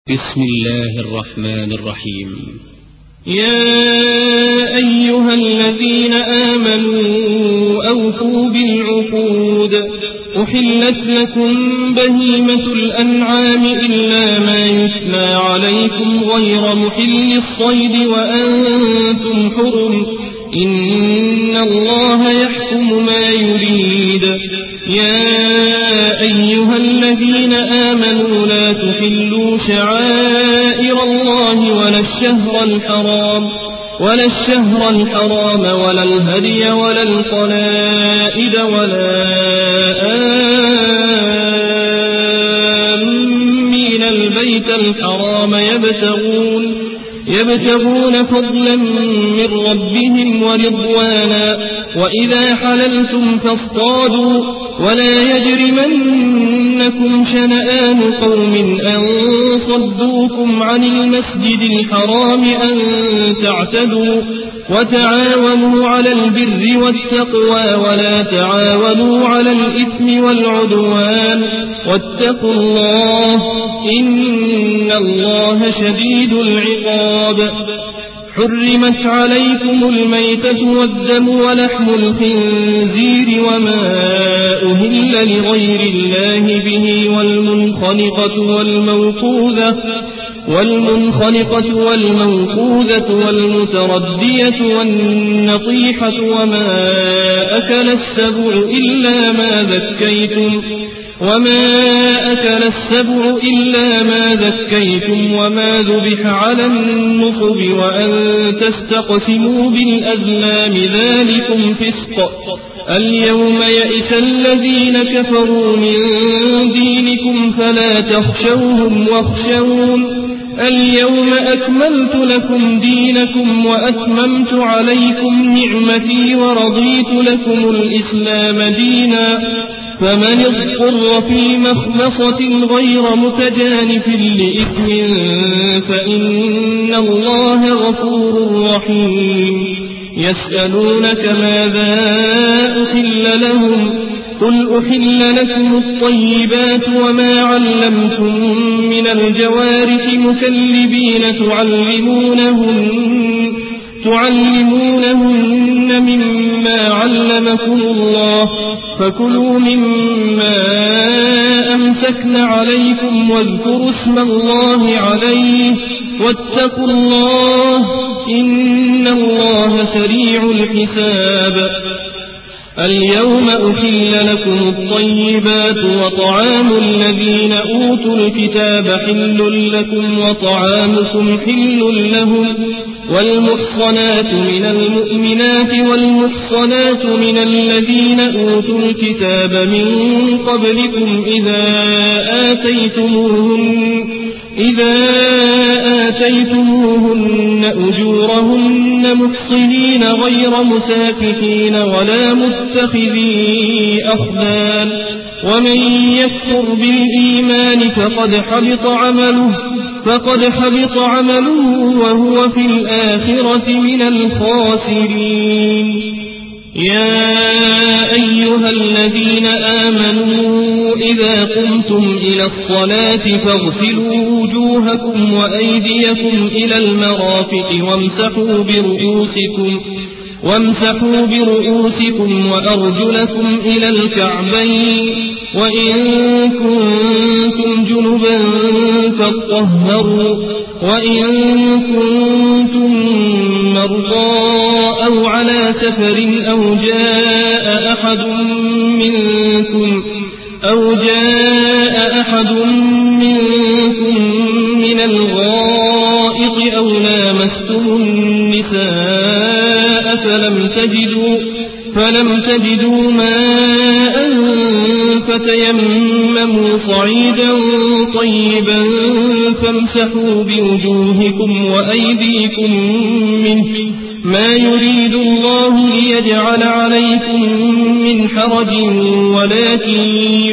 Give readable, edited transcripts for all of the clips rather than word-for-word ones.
بسم الله الرحمن الرحيم. يا أيها الذين آمنوا أوفوا بالعقود. أحلت لكم بهيمة الأنعام إلا ما يتلى عليكم غير محل الصيد وأنتم حرم. إن الله يحكم ما يريد. يا أيها الذين آمنوا لا تحلوا شعائر الله ولا الشهر الحرام ولا الهدي ولا القلائد ولا آمين البيت الحرام يبتغون فضلا من ربهم ورضوانا. وإذا حللتم فاصطادوا ولا يجرمنكم شنآن قوم أن صدوكم عن المسجد الحرام أن تعتدوا. وتعاونوا على البر والتقوى ولا تعاونوا على الإثم والعدوان. واتقوا الله إن الله شديد العقاب. حرمت عليكم الميتة والدم ولحم الخنزير وما أهل لغير الله به والمنخنقة والموقوذة والمتردية والنطيحة وما أكل السبع إلا ما ذكيتم وما ذبح على النصب وأن تستقسموا بالأزلام ذلكم فسق. اليوم يئس الذين كفروا من دينكم فلا تخشوهم واخشون. اليوم أكملت لكم دينكم وأتممت عليكم نعمتي ورضيت لكم الإسلام دينا. فمن اضطر في مخمصة غير متجانف لإثم فإن الله غفور رحيم. يسألونك ماذا أحل لهم قل أحل لكم الطيبات وما علمتم من الجوارح مكلبين تعلمونهن مما علمكم الله فكلوا مما أمسكن عليكم واذكروا اسم الله عليه واتقوا الله إن الله سريع الحساب. اليوم أحل لكم الطيبات وطعام الذين أوتوا الكتاب حل لكم وطعامكم حل لهم. والمحصنات من المؤمنات والمحصنات من الذين أوتوا الكتاب من قبلكم إذا آتيتموهن أجورهن محصنين غير مسافحين ولا متخذي أخدان. ومن يكفر بالإيمان فقد حبط عمله وهو في الآخرة من الخاسرين. يا أيها الذين آمنوا إذا قمتم إلى الصلاة فاغسلوا وجوهكم وأيديكم إلى المرافق وامسحوا برؤوسكم وأرجلكم إلى الكعبين. وإن كنتم جنبا فاطهروا. وإن كنتم مرضى أو على سفر أو جاء أحد منكم من الغائط أو لامستم النساء فلم تجدوا ماء فتيمموا صعيدا طيبا فامسحوا بوجوهكم وأيديكم منه. ما يريد الله ليجعل عليكم من حرج ولكن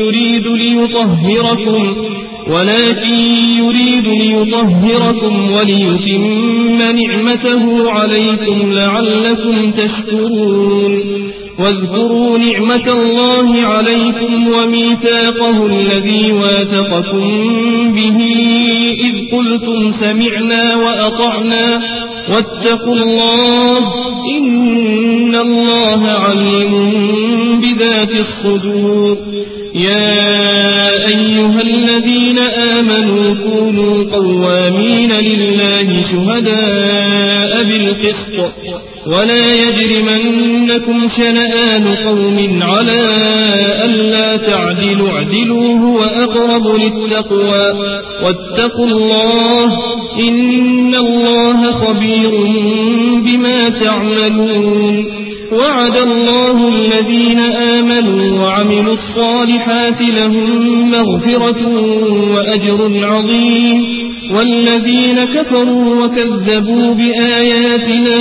يريد ليطهركم وليتم نعمته عليكم لعلكم تشكرون. واذكروا نعمة الله عليكم وميثاقه الذي واثقكم به إذ قلتم سمعنا وأطعنا واتقوا الله إن الله عليم بذات الصدور. يا أيها الذين آمنوا كونوا قوامين لله شهداء بالقسط ولا يجرمنكم شنآن قوم على ألا تعدلوا اعدلوا هو أقرب للتقوى واتقوا الله إن الله خبير بما تعملون. وعد الله الذين آمنوا وعملوا الصالحات لهم مغفرة وأجر عظيم والذين كفروا وكذبوا بآياتنا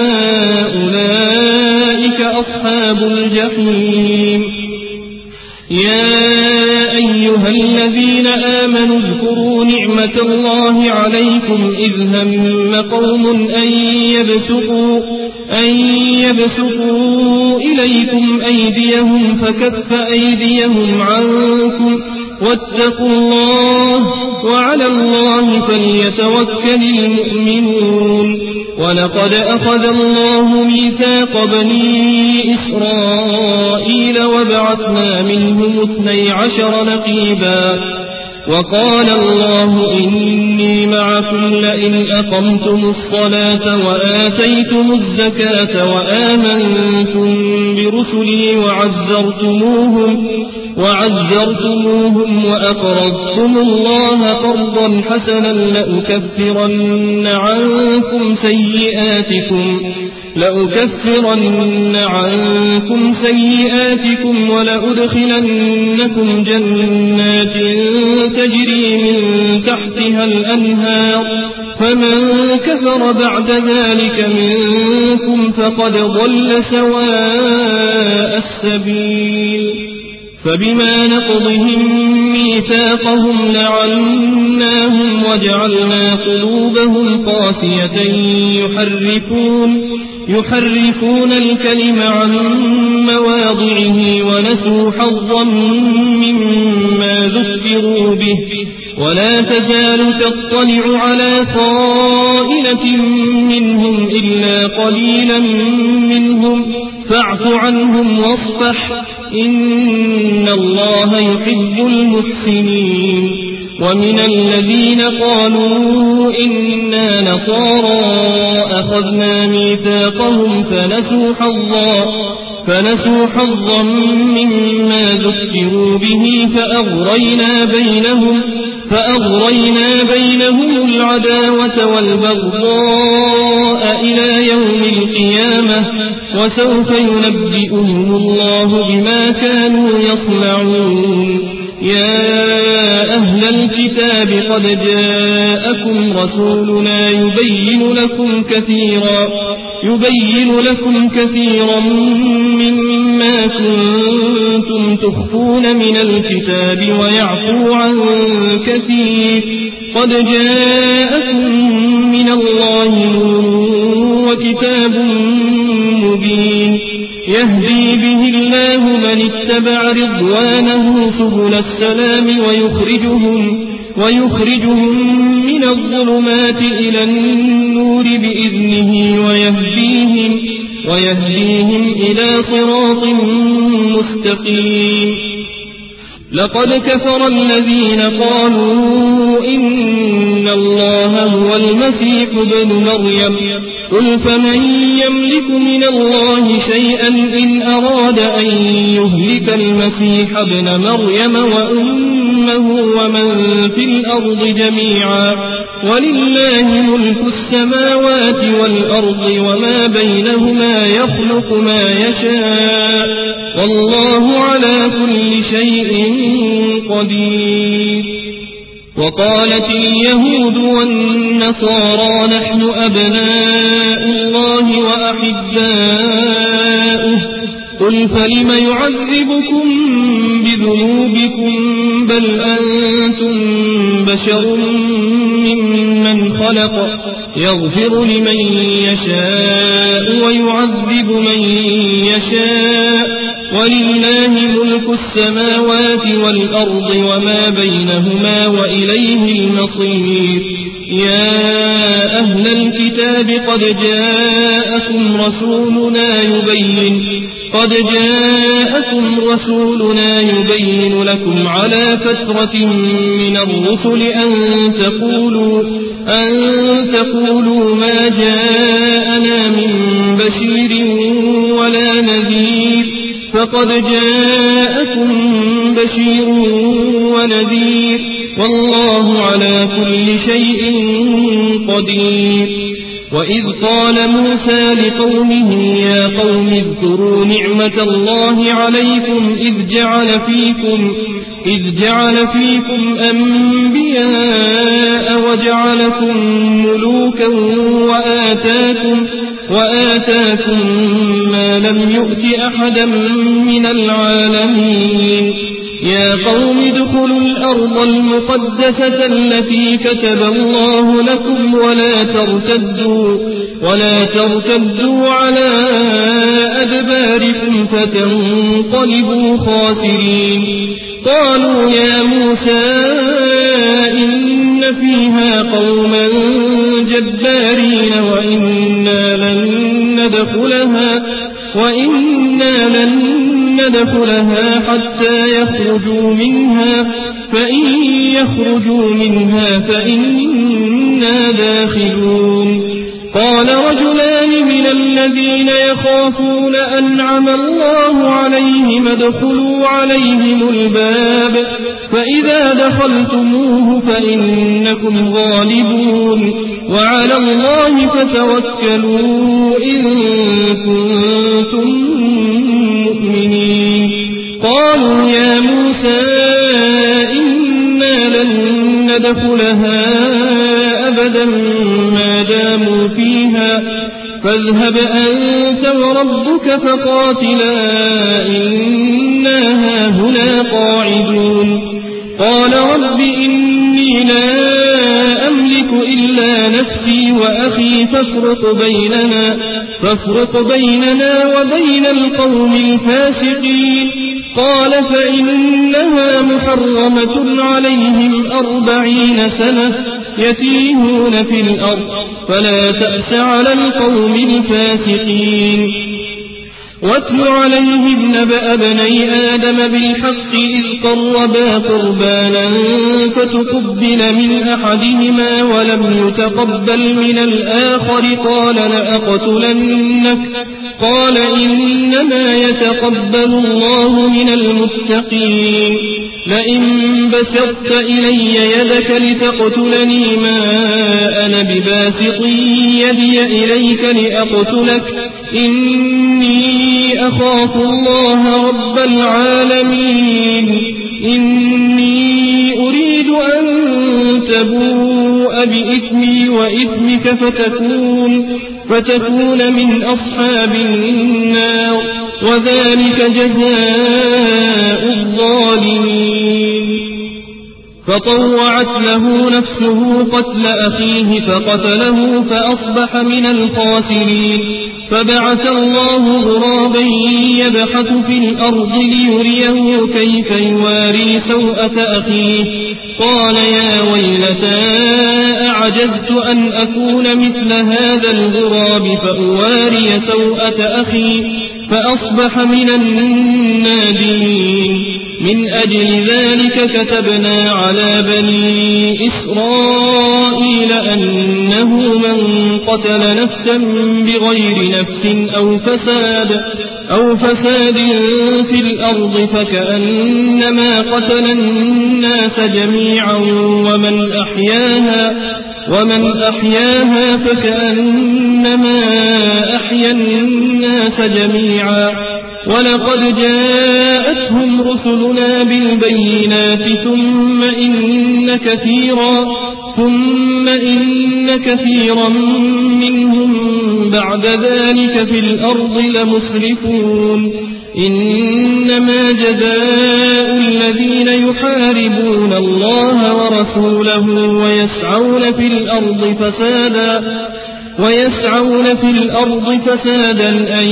أولئك أصحاب الجحيم. يا أيها الذين آمنوا اذكروا نعمة الله عليكم إذ هم قوم أن يبسطوا إليكم أيديهم فكف أيديهم عنكم واتقوا الله وعلى الله فليتوكل المؤمنون. ولقد أخذ الله ميثاق بني إسرائيل وبعثنا منهم 12 نقيبا وقال الله إني معكم لئن أقمتم الصلاة وآتيتم الزكاة وآمنتم برسلي وعزرتموهم وأقرضتم الله قرضا حسنا لأكفرن عنكم سيئاتكم ولأدخلنكم جنات تجري من تحتها الأنهار فمن كفر بعد ذلك منكم فقد ضل سواء السبيل. فبما نقضهم ميثاقهم لعناهم وجعلنا قلوبهم قاسية يحرفون الكلم عن مواضعه ونسوا حظا مما ذكروا به ولا تزال تطلع على خائنة منهم إلا قليلا منهم فاعف عنهم واصفح إن الله يحب المحسنين. ومن الذين قالوا إنا نصارى أخذنا ميثاقهم فنسوا حظا مما ذكروا به فأغرينا بينهم العداوة والبغضاء إلى يوم القيامة وسوف ينبئهم الله بما كانوا يصنعون. يا أهل الكتاب قد جاءكم رسولنا يبين لكم كثيرا مما كنتم تخفون من الكتاب ويعفو عن كثير قد جاءكم من الله نور وكتاب مبين يهدي به الله من اتبع رضوانه سبل السلام ويخرجهم من الظلمات إلى النور بإذنه ويهديهم إلى صراط مستقيم. لقد كفر الذين قالوا إن الله هو المسيح ابن مريم قل فمن يملك من الله شيئا إن أراد أن يهلك المسيح ابن مريم وأمه ومن في الأرض جميعا ولله ملك السماوات والأرض وما بينهما يخلق ما يشاء والله على كل شيء قدير. وقالت اليهود والنصارى نحن أبناء الله وأحباؤه قل فلم يعذبكم بذنوبكم بل أنتم بشر ممن خلق يغفر لمن يشاء ويعذب من يشاء ولله ملك السماوات والأرض وما بينهما وإليه المصير. يا أهل الكتاب قد جاءكم رسولنا يبين لكم على فترة من الرسل أن تقولوا ما جاءنا من بشير ولا نذير فقد جاءكم بشير ونذير والله على كل شيء قدير. وإذ قال موسى لقومه يا قوم اذكروا نعمة الله عليكم إذ جعل فيكم أنبياء وجعلكم ملوكا وآتاكم ما لم يؤت أحدا من العالمين. يا قوم ادخلوا الأرض المقدسة التي كتب الله لكم ولا ترتدوا على أدباركم فتنقلبوا خاسرين. قالوا يا موسى إن فيها قوما جبارين وإنا لن ندخلها حتى يخرجوا منها فإن يخرجوا منها فإنا داخلون. قال رجلان من الذين يخافون أنعم الله عليهم ادخلوا عليهم الباب فإذا دخلتموه فإنكم غالبون وعلى الله فتوكلوا إن كنتم مؤمنين. قالوا يا موسى إنا لن ندخلها أبدا ما داموا فيها فاذهب أنت وربك فقاتلا إنا هاهنا قاعدون. قال رب إني لا أملك إلا نفسي وأخي فافرق بيننا وبين القوم الفاسقين. قال فإنها محرمة عليهم 40 سنة يتيهون في الأرض فلا تأس على القوم الفاسقين. واتل عليهم نبأ بني آدم بالحق إذ قربا قربانا فتقبل من أحدهما ولم يتقبل من الآخر قال لأقتلنك قال إنما يتقبل الله من المتقين. لئن بسطت إلي يدك لتقتلني ما أنا بباسط يدي إليك لأقتلك إني أخاف الله رب العالمين. إني أريد أن تبوء بإثمي وإثمك فتكون من أصحاب النار وذلك جزاء الظالمين. فطوعت له نفسه قتل أخيه فقتله فأصبح من الخاسرين. فبعث الله غرابا يبحث في الأرض ليريه كيف يواري سوءة أخيه قال يا ويلتى أعجزت أن أكون مثل هذا الغراب فأواري سوءة أخي فأصبح من النادمين. من أجل ذلك كتبنا على بني إسرائيل أنه من قتل نفسا بغير نفس أو فساد في الأرض فكأنما قتل الناس جميعا ومن أحياها فكأنما أحيا الناس جميعا. ولقد جاءتهم رسلنا بالبينات ثم إن كثيرا منهم بعد ذلك في الأرض لمسرفون. إنما جزاء الذين يحاربون الله ورسوله ويسعون في الأرض فسادا أن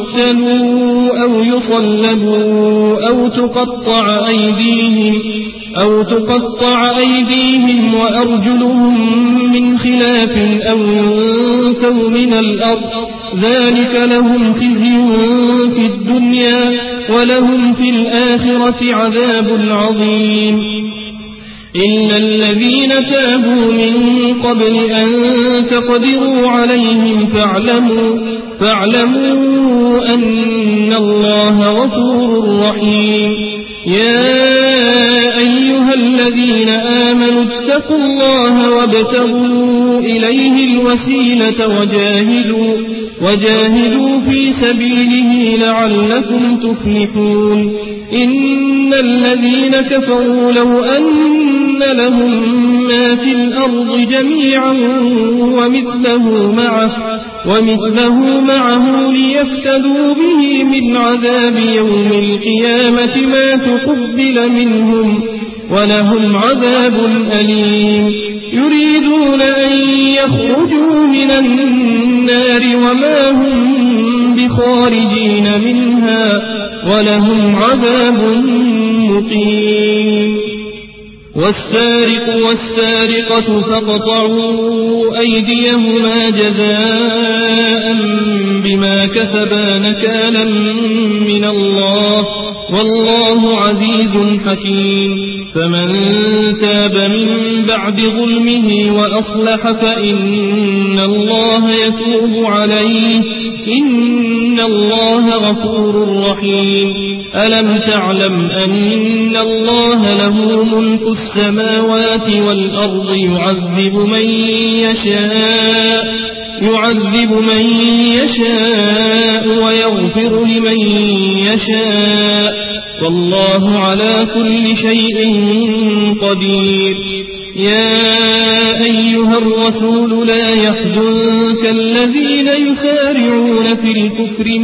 يقتلوا أو يصلبوا أو تقطع أو تقطع أيديهم وأرجلهم من خلاف أو ينفوا من الأرض ذلك لهم خزي في الدنيا ولهم في الآخرة عذاب عظيم إلا الذين تابوا من قبل أن تقدروا عليهم فاعلموا أن الله غفور رحيم يا أيها الذين آمنوا اتقوا الله وابتغوا إليه الوسيلة وجاهدوا في سبيله لعلكم تفلحون إن الذين كفروا لو أن لهم ما في الأرض جميعا ومثله معه ليفتدوا به من عذاب يوم القيامة ما تقبل منهم ولهم عذاب أليم يريدون أن يخرجوا من النار وما هم بخارجين منها ولهم عذاب مقيم والسارق والسارقة فاقطعوا أيديهما جزاء بما كسبا نكالا من الله والله عزيز حكيم فمن تاب من بعد ظلمه وأصلح فإن الله يتوب عليه إن الله غفور رحيم ألم تعلم أن الله له ملك السماوات والأرض يعذب من يشاء ويغفر لمن يشاء والله على كل شيء قدير يا أيها الرسول لا يحزنك الذين يسارعون في الكفر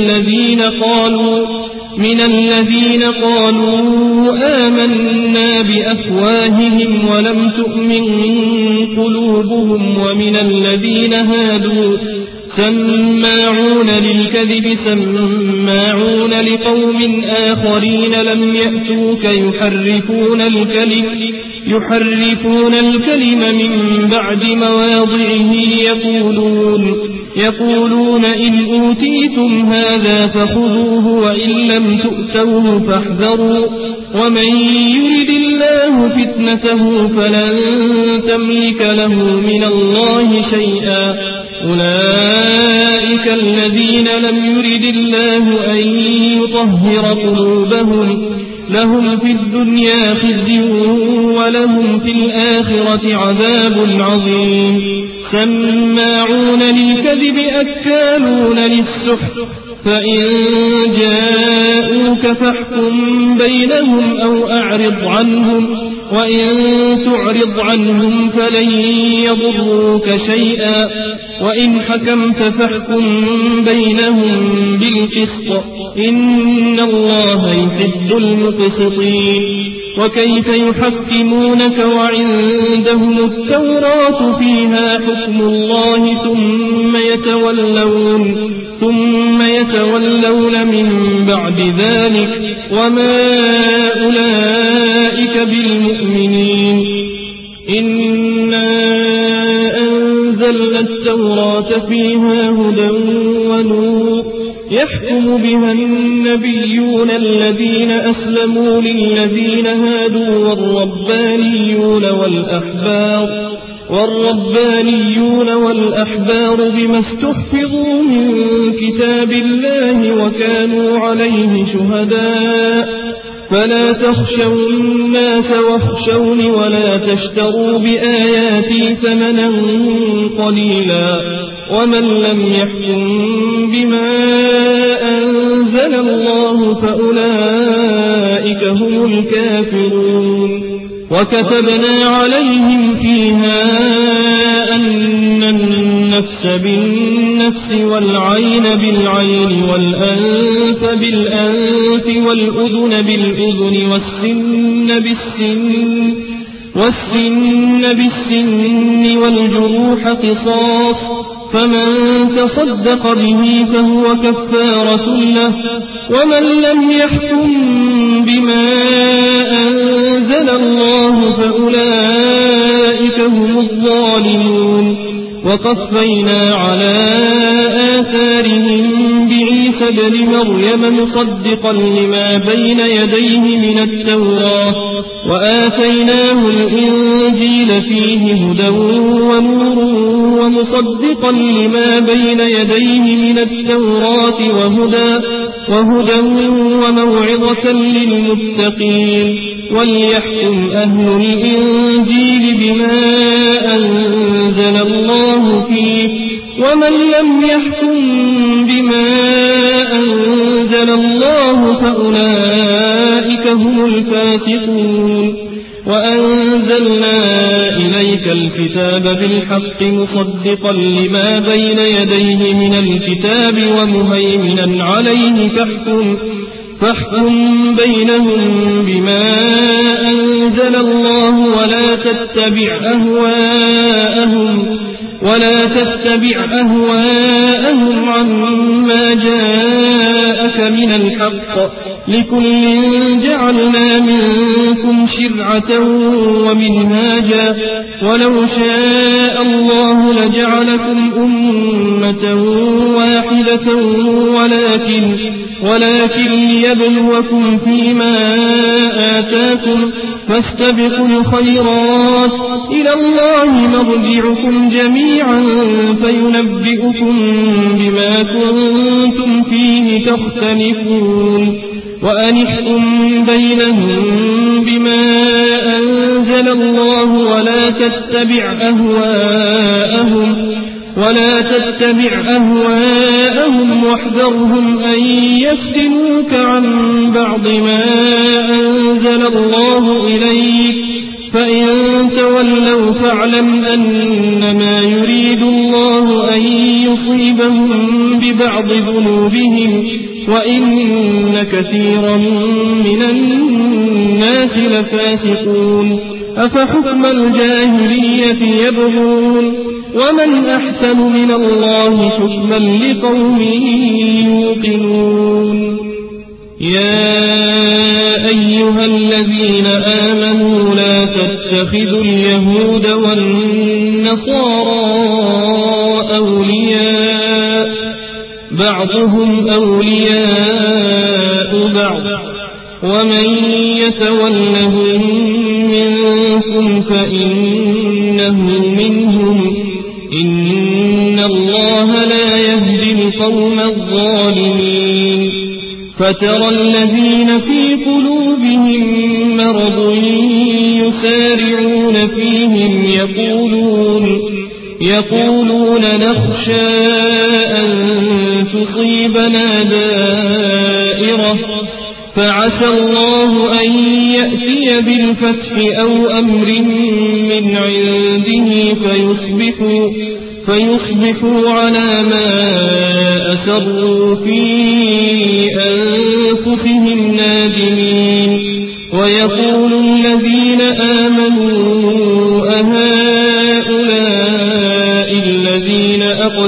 من الذين قالوا آمنا بأفواههم ولم تؤمن قلوبهم ومن الذين هادوا سماعون للكذب سماعون لقوم آخرين لم يأتوك يحرفون الكلم من بعد مواضعه يقولون إن أوتيتم هذا فخذوه وإن لم تؤتوه فاحذروا ومن يرد الله فتنته فلن تملك له من الله شيئا أولئك الذين لم يرد الله أن يطهر قلوبهم لهم في الدنيا خزي ولهم في الآخرة عذاب عظيم سماعون للكذب أكالون للسحت فإن جاءوك فاحكم بينهم أو أعرض عنهم وإن تعرض عنهم فلن يضروك شيئا وإن حكمت فاحكم بينهم بالقسط إن الله يحب المقسطين وكيف يحكمونك وعندهم التوراة فيها حكم الله ثم يتولون من بعد ذلك وما أولئك بالمؤمنين إنا أنزلنا التوراة فيها هدى ونور يحكم بها النبيون الذين أسلموا للذين هادوا والربانيون والأحبار بما استحفظوا من كتاب الله وكانوا عليه شهداء فلا تخشوا الناس واخشوني ولا تشتروا بآياتي ثمنا قليلا ومن لم يحكم بما أنزل الله فأولئك هم الكافرون وكتبنا عليهم فيها أن النفس بالنفس والعين بالعين والأنف بالأنف والأذن بالأذن والسن بالسن والجروح قصاص فمن تصدق به فهو كفارة له ومن لم يحكم بما أنزل الله فأولئك هم الظالمون وقفينا على آثارهم بعيسى ابن مريم مصدقا لما بين يديه من التوراة وآتيناه الإنجيل فيه هدى ونور ومصدقا لما بين يديه من التوراة وهدى وموعظة للمتقين وليحكم أهل الإنجيل بما أنزل الله فيه ومن لم يحكم بما أنزل الله فأولئك هم الفاسقون وأنزلنا إليك الكتاب بالحق مصدقا لما بين يديه من الكتاب ومهيمنا عليه فاحكم بينهم بما أنزل الله ولا تتبع أهواءهم عما جاءك من الحق لكل جعلنا منكم شرعة ومنهاجا ولو شاء الله لجعلكم أمة واحدة ولكن ليبلوكم فيما آتاكم فاستبقوا الخيرات إلى الله مرجعكم جميعا فينبئكم بما كنتم فيه تختلفون وأنحكم بينهم بما أنزل الله ولا تتبع أهواءهم واحذرهم أن يفتنوك عن بعض ما أنزل الله إليك فإن تولوا فاعلم أنما يريد الله أن يصيبهم ببعض ذنوبهم وإن كثيرا من الناس لفاسقون أفحكم الجاهلية يبغون ومن أحسن من الله حكما لقوم يوقنون يا أيها الذين آمنوا لا تتخذوا اليهود والنصارى أولياء بعضهم أولياء بعض ومن يتولهم منكم فإنه منهم إن الله لا يهدي القوم الظالمين فترى الذين في قلوبهم مرض يسارعون فيهم يقولون نخشى أن تصيبنا دائرة فعسى الله أن يأتي بالفتح أو أمر من عنده فيصبحوا على ما أسروا في أنفسهم نادمين ويقول الذين آمنوا أهؤلاء الذين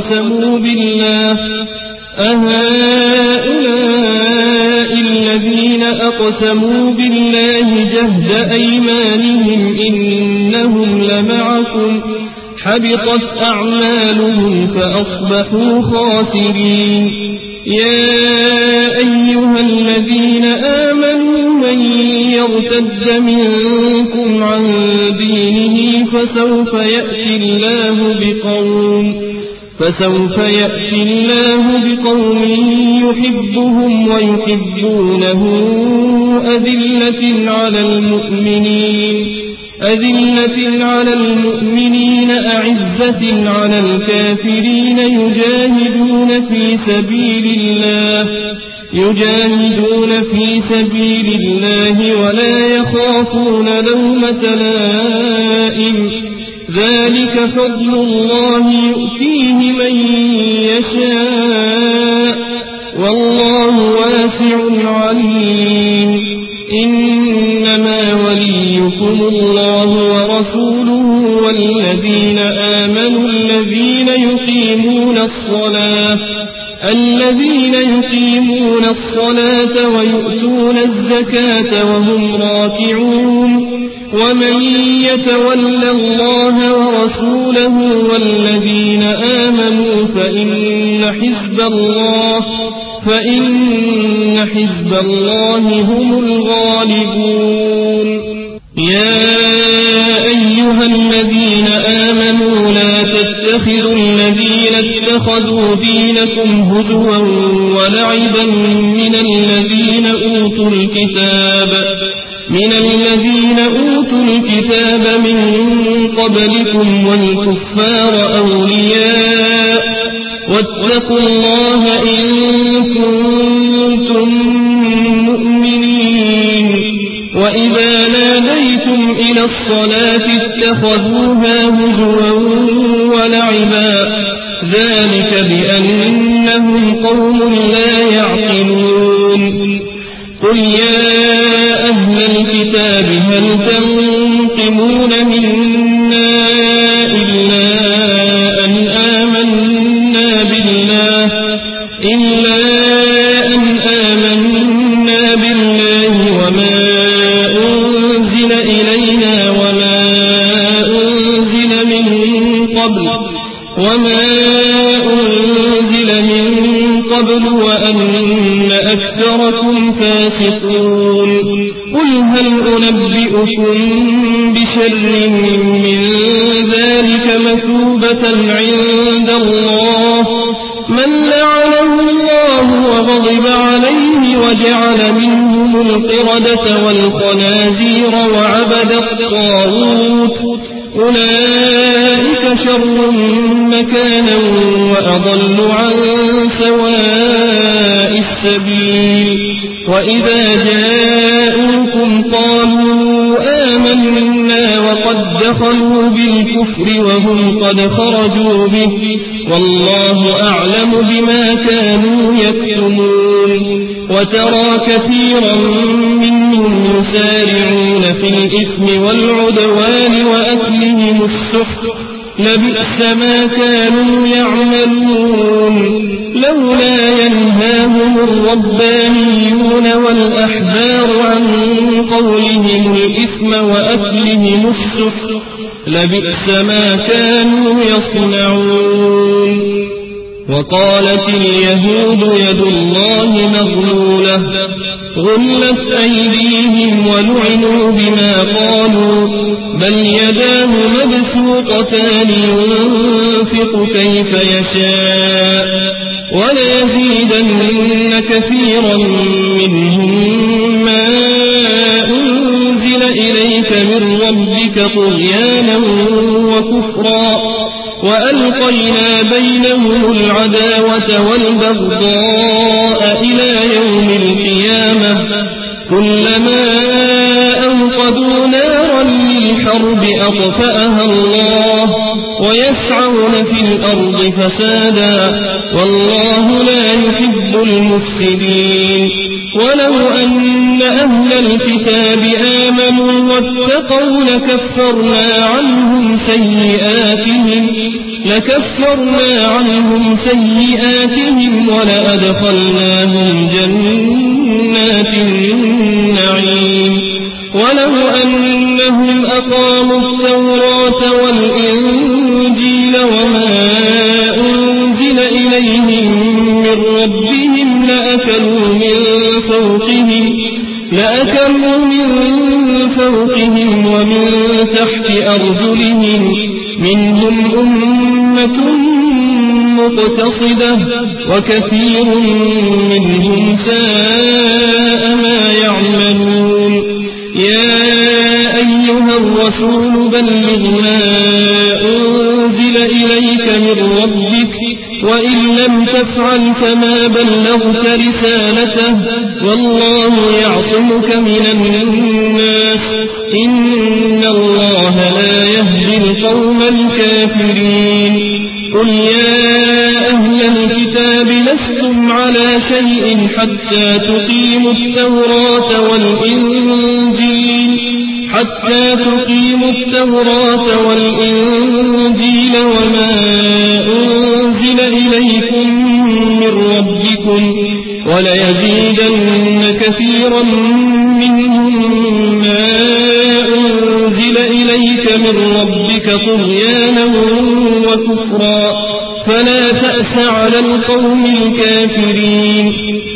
أقسموا بالله جهد أيمانهم إنهم لمعكم حبطت أعمالهم فأصبحوا خاسرين يا أيها الذين آمنوا من يرتد منكم عن دينه فسوف يأتي الله بقوم يحبهم ويحبونه أذلة على المؤمنين أعزة على الكافرين يجاهدون في سبيل الله ولا يخافون لومة لائم ذلك فضل الله يؤتيه من يشاء والله واسع عليم إنما وليكم الله ورسوله والذين آمنوا الذين الذين يقيمون الصلاة ويؤتون الزكاة وهم راكعون ومن يتول الله ورسوله والذين آمنوا فإن حزب الله هم الغالبون. يا أيها الذين آمنوا لا تتخذوا الذين اتخذوا دينكم هزوا ولعبا من الذين أوتوا الكتاب من قبلكم والكفار أولياء واتقوا الله إن كنتم مؤمنين. وإذا ناديتم إلى الصلاة اتخذوها هزوا ولعبا ذلك بأنهم قوم لا يعقلون. قل يا أهل الكتاب هل تنقمون منا إلا أن آمنا بالله وما أنزل إلينا وما أنزل من قبل وأن أكثركم فاسقون. قل هل أنبئكم بشر من ذلك مثوبة عند الله من لعنه الله وغضب عليه وجعل منهم القردة والخنازير وعبد الطاغوت أولئك شر مكانا وأضل عن سواء السبيل. وإذا جاءوكم قالوا آمنا وقد دخلوا بالكفر وهم قد خرجوا به والله أعلم بما كانوا يكتمون. وترى كثيرا منهم يسارعون في الإثم والعدوان وأكلهم السحت لبئس ما كانوا يعملون. لولا ينهاهم الربانيون والأحبار عن قولهم الإثم وأكلهم السحت لبئس ما كانوا يصنعون. وقالت اليهود يد الله مغلولة غلت أيديهم ولعنوا بما قالوا بل يداه مبسوطتان ينفق كيف يشاء وليزيدن كثيرا منهم ما أنزل إليك من ربك طغيانا وكفرا وألقينا بينهم العداوة والبغضاء إلى يوم القيامة كلما أوقدوا نارا للحرب أطفأها الله ويسعون في الأرض فسادا والله لا يحب المفسدين. ولو أن أهل الكتاب آمنوا واتقوا لكفرنا عنهم سيئاتهم ولأدخلناهم جنات النعيم. ولو أنهم أقاموا التوراة والإنجيل وما أنزل إليهم من ربهم لأكلوا من فوقهم ومن تحت أرجلهم منهم أمة مقتصدة وكثير منهم ساء ما يعملون. يا أيها الرسول بلغ ما أنزل إليك من ربك وإن لم تفعل فما بلغت رسالته والله يعصمك من الناس إن الله لا يهدي القوم الكافرين. قل يا أهل الكتاب لستم على شيء حتى تقيموا التوراة والإنجيل وما أنزل إليكم من كثيرا منهم ما أنزل إليك من ربك طغيانا وكفرا فلا تأس على القوم الكافرين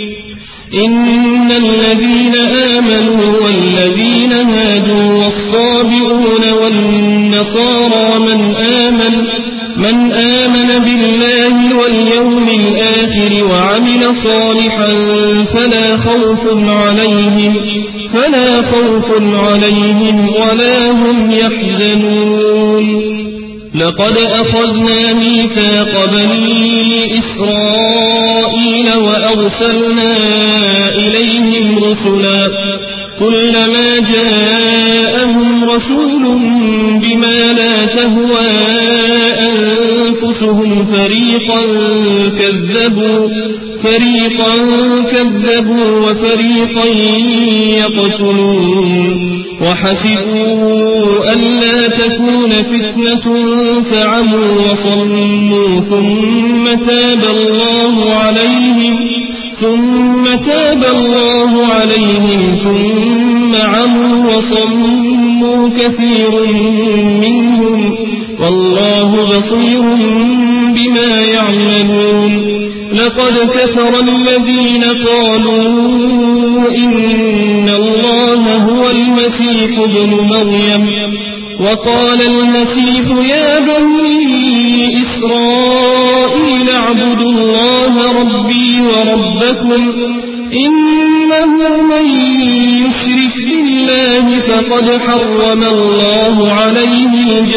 إن الذين آمنوا والذين هادوا والصابئون والنصارى من آمن بالله واليوم الآخر وعمل صالحا فلا خوف عليهم ولا هم يحزنون لقد أخذنا ميثاق بني إسرائيل وأرسلنا إليهم رسلا كلما جاءهم رسول بما لا تهوى أنفسهم فريقا كذبوا وفريقا يقتلون وحسبوا ألا تكون فتنة فعموا وصموا ثم تاب الله عليهم ثم عموا وصموا كثير منهم والله بصير بما يعملون لقد كفر الذين قالوا إن الله هو المسيح ابن مريم وقال المسيح يا بني إسرائيل اعبدوا الله ربي وربكم إنه من يشرك بالله فقد حرم الله عليه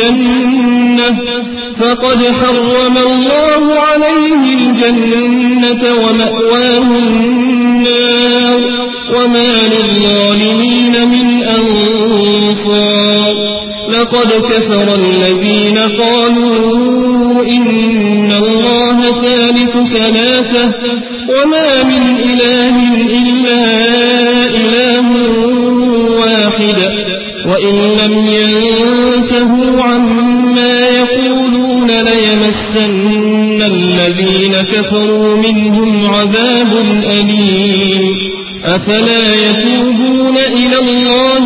الجنة ومأواه النار وما للظالمين من أنصار لقد كفر الذين قالوا إن الله ثالث ثلاثة وما من إله إلا إله واحد وإن لم ينتهوا عما يقولون ليمسن الذين كفروا منهم عذاب أليم أفلا يتوبون إلى الله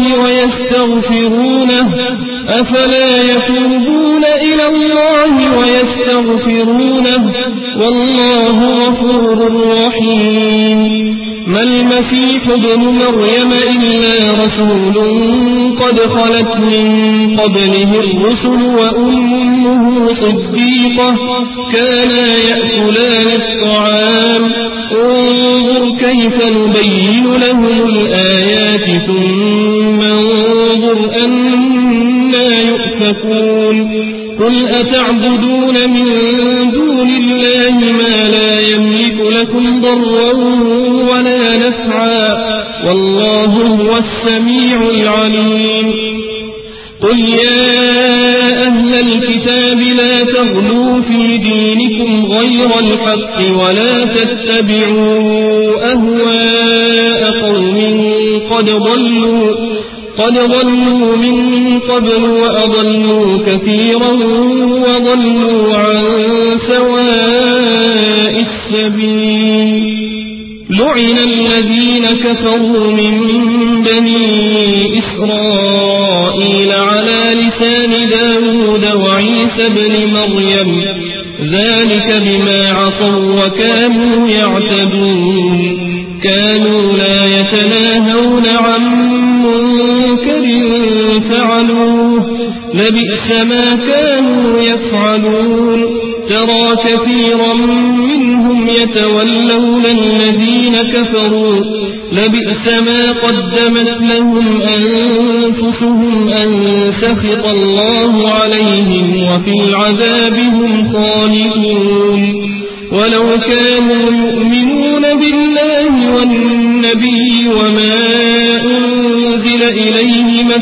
ويستغفرونه والله غفور رحيم ما المسيح ابن مريم إلا رسول قد خلت من قبله الرسل وأمه صديقة كانا يأكلان الطعام انظر كيف نبين لهم الآيات ثم انظر أنا يؤفكون قل أتعبدون من دون الله ما لا يملك لكم ضرا ولا نفعا والله هو السميع العليم قل يا أهل الكتاب لا تغلوا في دينكم غير الحق ولا تتبعوا أهواء قوم قد ضلوا من قبل وأضلوا كثيرا وضلوا عن سواء السبيل لعن الذين كفروا من بني إسرائيل على لسان داود وعيسى بن مريم ذلك بما عصوا وكانوا يعتدون كانوا لا يتناهون عن منكر فعلوه لبئس ما كانوا يفعلون ترى كثيرا منهم يتولون الذين كفروا لبئس ما قدمت لهم أنفسهم أن سخط الله عليهم وفي العذاب هم خالدون ولو كانوا يؤمنون بالله والنبي وما أنزل إليه ما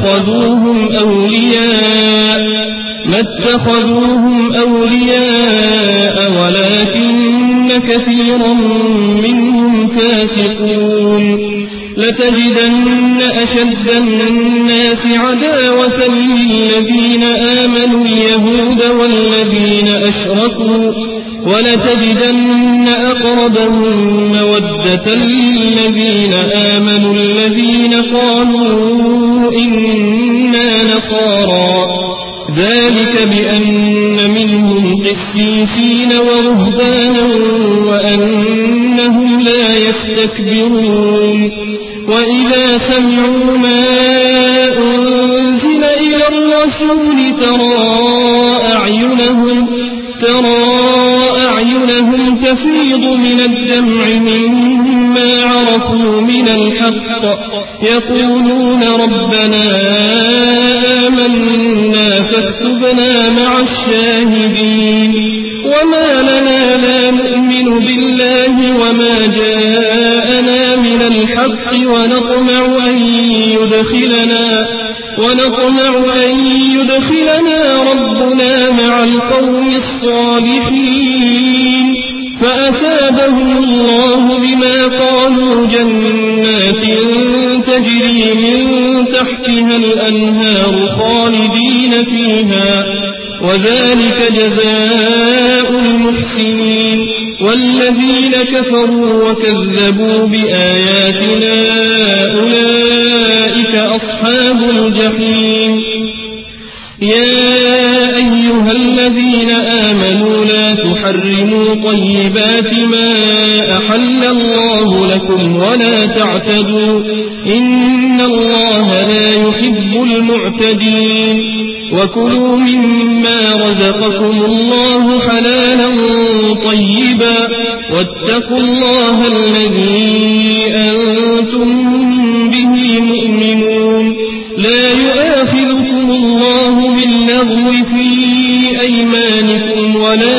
اتخذوهم أولياء ولكن كثيرا منهم فاسقون لتجدن أشد الناس عداوة للذين آمنوا اليهود والذين أشركوا ولتجدن أقربهم مودة للذين آمنوا الذين قالوا إنا نصارى ذلك بأن منهم قسيسين ورهبانا وأنهم لا يستكبرون وإذا سمعوا ما أنزل إلى الرسول ترى أعينهم تفيض من الدمع مما عرفوا من الحق يقولون ربنا آمنا فاكتبنا مع الشاهدين وما لنا لا نؤمن بالله وما جاءنا من الحق ونطمع أن يدخلنا ربنا مع القوم الصالحين فأثابهم الله بما قالوا جنات تجري من تحتها الأنهار خالدين فيها وذلك جزاء المحسنين والذين كفروا وكذبوا بآياتنا أولئك أصحاب الجحيم يا أيها الذين آمنوا لا تحرموا طيبات ما أحل الله لكم ولا تعتدوا إن الله لا يحب المعتدين وكلوا مما رزقكم الله حلالا طيبا واتقوا الله الذي أنتم به مؤمنون لا يؤاخذكم الله باللغو في أيمانكم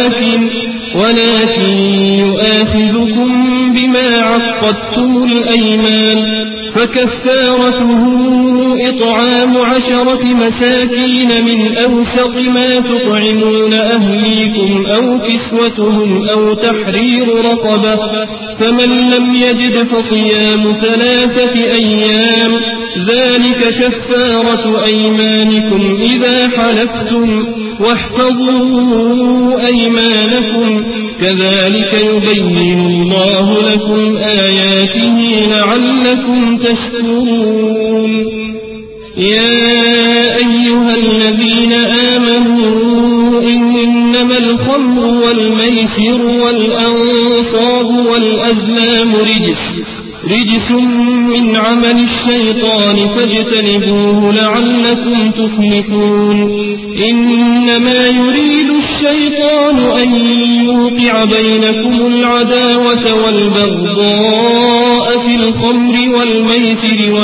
ولكن يؤاخذكم بما عقدتم الأيمان فكفارته إطعام 10 مساكين من أوسط ما تطعمون أهليكم أو كسوتهم أو تحرير رقبة فمن لم يجد فصيام 3 أيام ذلك كفارة أيمانكم إذا حلفتم واحفظوا أيمانكم كذلك يبين الله لكم آياته لعلكم تشكرون يا أيها الذين آمنوا إنما الخمر والميسر والأنصاب والأزلام رجس من عمل الشيطان فاجتنبوه لعلكم تفلحون إنما يريد الشيطان أن يوقع بينكم العداوة والبغضاء في الخمر والميسر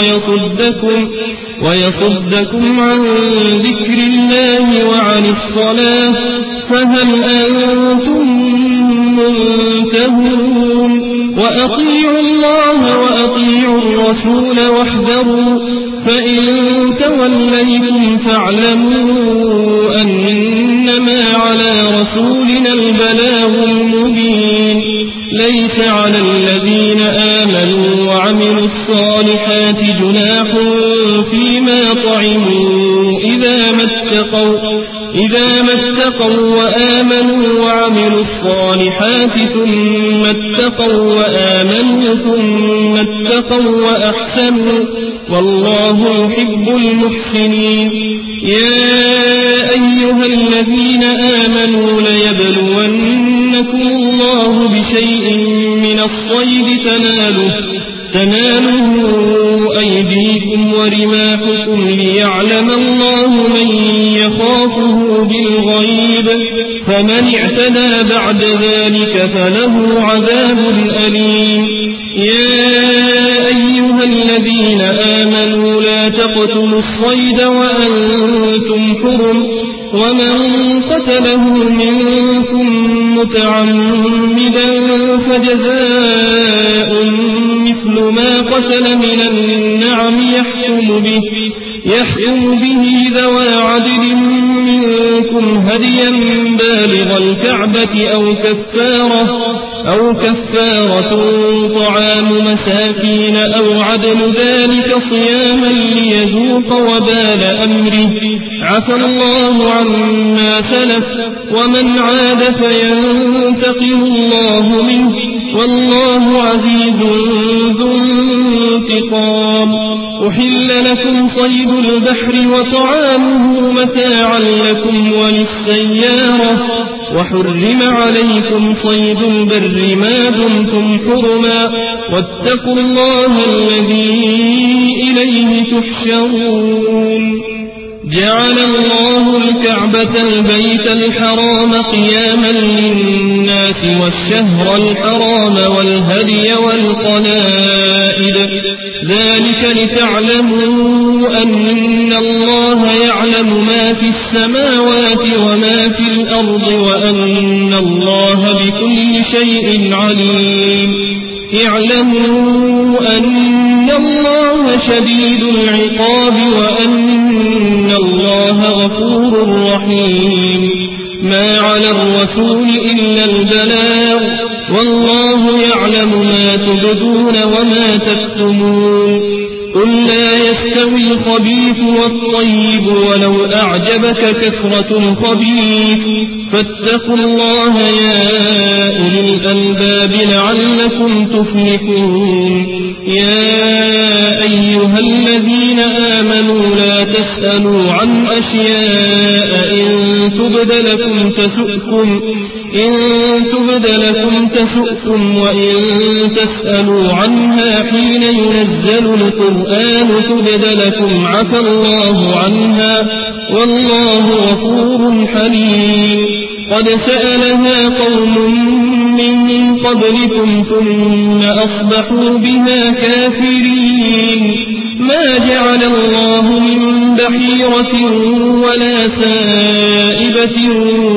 ويصدكم عن ذكر الله وعن الصلاة فهل أنتم منتهون وأطيعوا الله وأطيعوا الرسول واحذروا فإن توليتم فاعلموا أنما على رسولنا البلاغ المبين ليس على الذين آمنوا وعملوا الصالحات جناح فيما طعموا إذا ما اتقوا وآمنوا وعملوا الصالحات ثم اتقوا وآمنوا ثم اتقوا وأحسنوا والله يحب المحسنين يا أيها الذين آمنوا ليبلونكم الله بشيء من الصيد تناله أيديكم ورماحكم ليعلم الله من يخافه بالغيب فمن اعتدى بعد ذلك فله عذاب أليم يا أيها الذين آمنوا لا تقتلوا الصيد وأنتم حرم ومن قتله منكم متعمدا فجزاء مثل ما قتل من النعم يحكم به ذوى عدل منكم هديا بالغ الكعبة أو كفارة طعام مساكين أو عدل ذلك صياما ليذوق وبال أمره عفى الله عما سلف ومن عاد فينتقم الله منه والله عزيز ذو انتقام. أحل لكم صيد البحر وطعامه متاعا لكم وللسيارة وحرم عليكم صيد البر ما دمتم حرما واتقوا الله الذي إليه تحشرون. جعل الله الكعبة البيت الحرام قياما للناس والشهر الحرام والهدي والقلائد ذلك لتعلموا أن الله يعلم ما في السماوات وما في الأرض وأن الله بكل شيء عليم. اعلموا أن الله شديد العقاب وأن الله غفور رحيم. ما على الرسول إلا البلاغ والله يعلم ما تبدون وما تكتمون. قل لا يستوي الخبيث والطيب ولو أعجبك كثرة الخبيث فاتقوا الله يا أولي الألباب لعلكم تفلحون. يا أيها الذين آمنوا لا تسألوا عن أشياء إن تبد لكم تسؤكم وإن تسألوا عنها حين ينزل القرآن تبد لكم عفى الله عنها والله غفور حليم. قد سألها قوم من قبلكم ثم أصبحوا بها كافرين. ما جعل الله من بحيرة ولا سائبة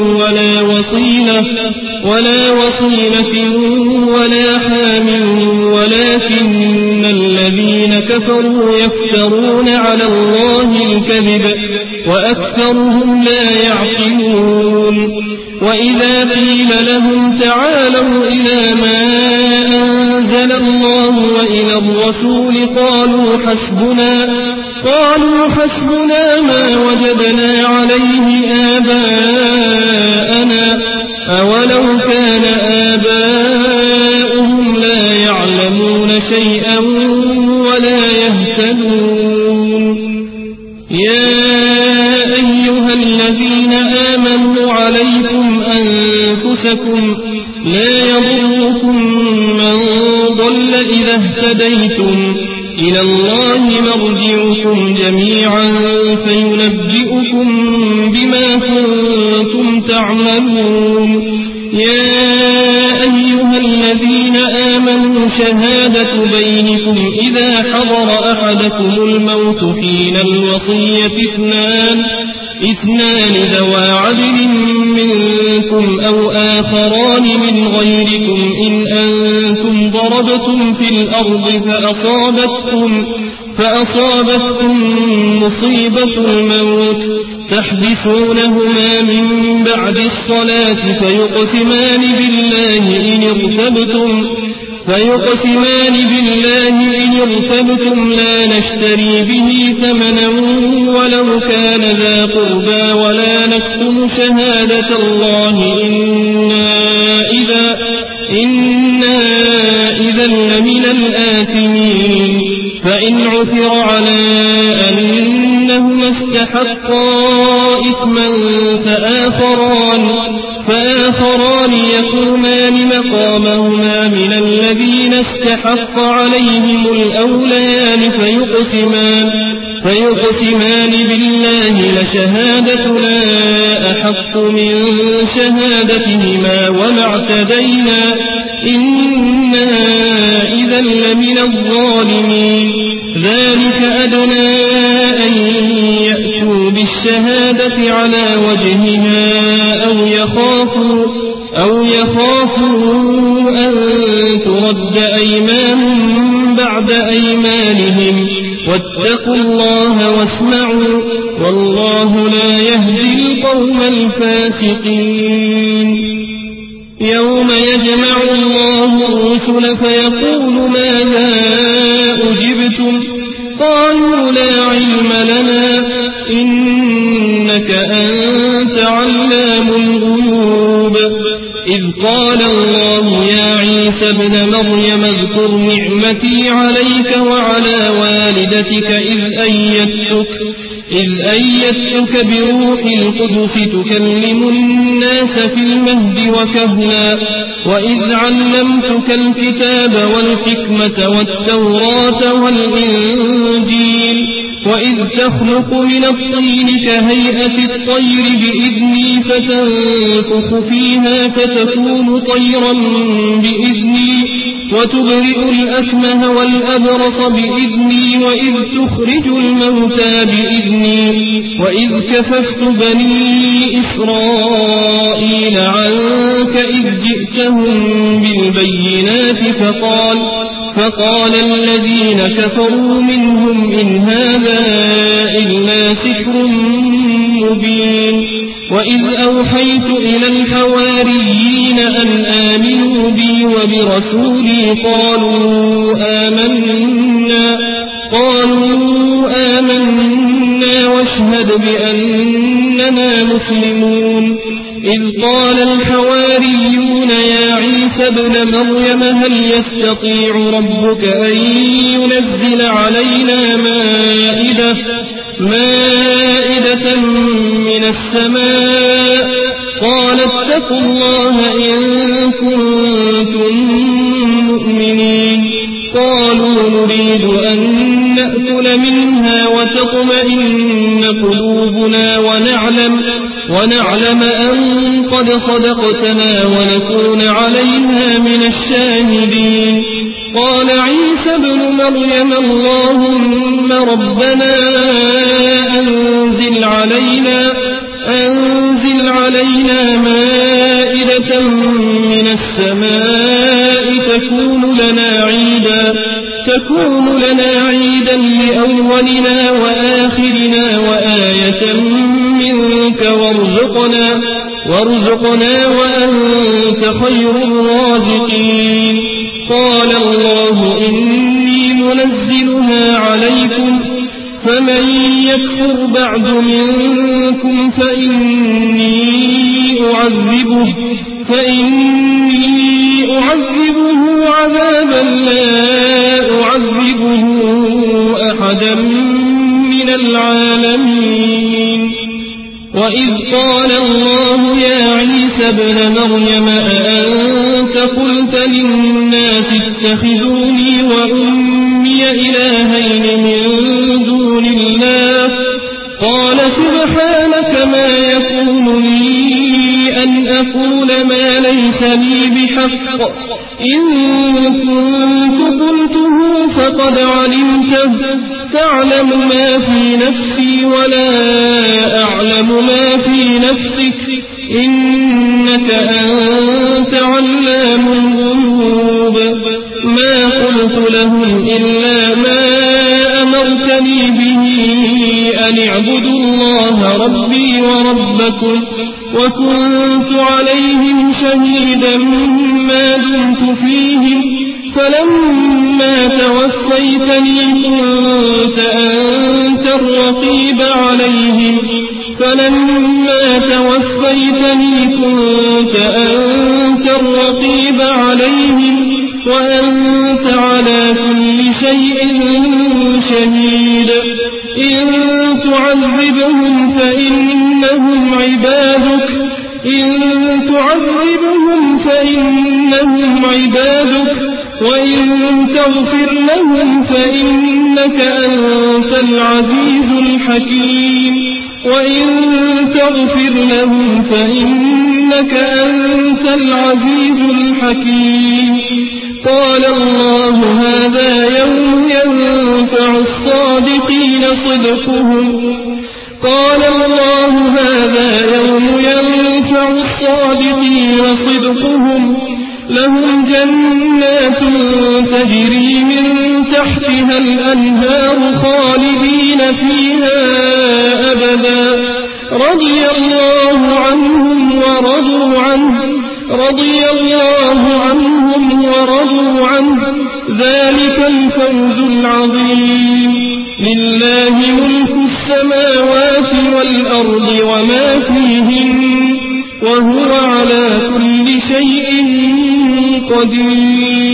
ولا وصيلة ولا حام ولكن الذين كفروا يفترون على الله الكذب وأكثرهم لا يعقلون. وإذا قيل لهم تعالوا إلى ما أنزل الله وإلى الرسول قالوا حسبنا ما وجدنا عليه آباءنا أولو كان آباؤهم لا يعلمون شيئا ولا يهتدون. يا أيها الذين آمنوا عليكم أنفسكم لا يضركم من ضل إذا اهتديتم إلى الله مرجعكم جميعا فينبئكم بما كنتم تعملون. يا أيها الذين آمنوا شهادة بينكم إذا حضر أحدكم الموت حين الوصية اثنان ذوى عدل منكم أو آخران من غيركم إن أنتم ضربتم في الأرض فأصابتكم مصيبة الموت تحبسونهما من بعد الصلاة فيقسمان بالله إن ارتبتم لا نشتري به ثمنا ولو كان ذا قربى ولا نكتم شهادة الله إنا إذا لمن الآثمين. فإن عثر على أنهما استحقا إثما فآخران يقومان مقامهما من الذين استحق عليهم الأوليان فيقسمان بالله لشهادتنا أحق من شهادتهما وما اعتدينا إنا إذا لمن الظالمين. ذلك أدنى أن يأتوا بالشهادة على وجهها أو يخافوا أن ترد أيمان بعد أيمانهم واتقوا الله واسمعوا والله لا يهدي القوم الفاسقين يوم يجمع الله الرسل فيقول ماذا أجبتم قالوا لا علم لنا إنك أنت علام الغيوب إذ قال الله يا عيسى ابن مريم اذكر نعمتي عليك وعلى والدتك إذ أيدتك بروح القدس تكلم الناس في المهد وكهلا وإذ علمتك الكتاب والحكمة والتوراة والإنجيل وإذ تخلق من الطين كهيئة الطير بإذني فتنفخ فيها فتكون طيرا بإذني وتبرئ الأكمه والأبرص بإذني وإذ تخرج الموتى بإذني وإذ كففت بني إسرائيل عنك إذ جئتهم بالبينات فقال الذين كفروا منهم إن هذا إلا سحر مبين وإذ أوحيت إلى الحواريين أن آمنوا بي وبرسولي قالوا آمنا واشهد بأننا مسلمون إذ قال الحواريون يا عيسى ابن مريم هل يستطيع ربك أن ينزل علينا مائدة من السماء قال اتقوا الله إن كنتم مؤمنين قالوا نريد أن نأكل منها وتطمئن قلوبنا ونعلم أن قد صدقتنا ونكون عليها من الشاهدين قال عيسى ابن مريم اللهم ربنا أنزل علينا مائدة من السماء تكون لنا عيدا لأولنا وآخرنا وآية منك وارزقنا وأنت خير الرازقين قال الله إني منزلها عليكم فمن يكفر بعد منكم فإني أعذبه عذابا لا أعذبه أحدا من العالمين وإذ قال الله يا عيسى ابن مريم أأنت قلت للناس اتخذوني وأمي إلهين من دون الله قال سبحانك ما يكون لي أن أقول ما ليس لي بحق إن كنت قلته فقد علمته تعلم ما في نفسي ولا أعلم ما في نفسك إنك أنت علام الغيوب ما قلت لهم إلا ما أمرتني به أن اعبدوا الله ربي وربكم وكنت عليهم شهيدا ما دمت فيهم فلما توفيتني كنت أنت الرقيب عليهم وأنت على كل شيء شهيد إن تعذبهم فإنهم عبادك وإن تغفر لهم فإنك أنت العزيز الحكيم قال الله هذا يوم ينفع الصادقين صدقهم لهم جنات تجري من تحتها الأنهار أبدا رضي الله عنهم ورضوا عنه ذلك الفوز العظيم لله ملك السماوات والأرض وما فيهن وهو على كل شيء قدير